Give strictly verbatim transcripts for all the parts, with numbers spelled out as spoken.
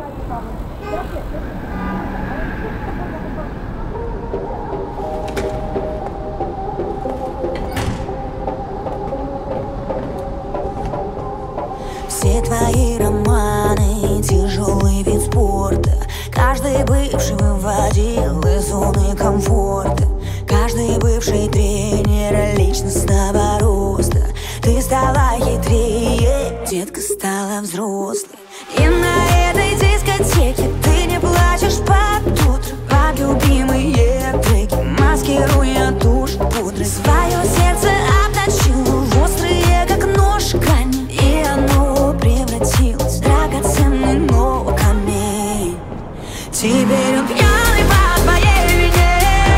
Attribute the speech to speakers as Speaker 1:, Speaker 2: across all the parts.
Speaker 1: Все твои романы — тяжелый вид спорта. Каждый бывший выводил из зоны комфорта. Каждый бывший тренер личностного роста. Ты стала хитрее, детка стала взрослой. И на этой дискотеке ты не плачешь под утро, под любимые треки, маскируя тушь пудры. Свое сердце обточила в острые, как нож, грани, и оно превратилось в драгоценный, но камень. Теперь он пьяный по твоей вине.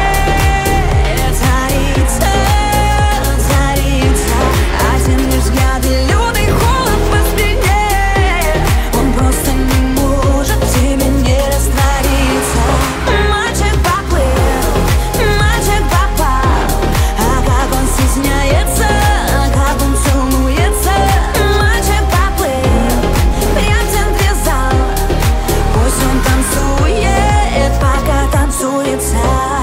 Speaker 1: Царица, царица, один лишь взгляд и лютый холод по спине. Он просто не может в тебе не раствориться. Мальчик поплыл, мальчик попал, а как он стесняется, а как он целуется. Мальчик поплыл, прям в центре зала. Пусть он танцует, пока танцуется.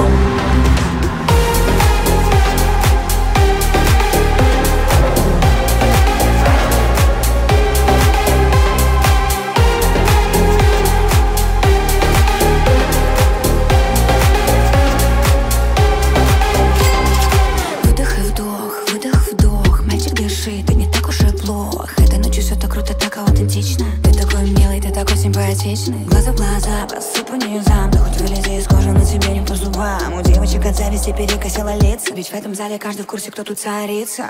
Speaker 1: Выдох и вдох, выдох, вдох. Мальчик, дыши, ты не так уж и плох. Этой ночью все так круто, так аутентично. Ты такой милый, ты такой симпатичный. Глаза в глаза, посыпанные замда. Хоть вылези из кожи, но тебе не по зубам. У девочек от зависти перекосило лица. Ведь в этом зале каждый в курсе, кто тут царица.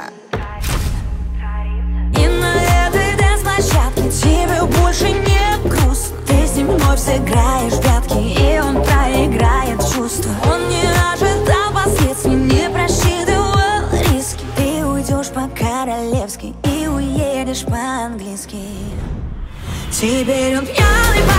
Speaker 1: И на этой дэнс-площадке тебе больше не грустно. Ты с ним вновь сыграешь в прятки, и он проиграет чувства. Он не ожидал последствий, не просчитывал риски. Ты уйдешь по-королевски и уедешь по-английски. Теперь он пьяный по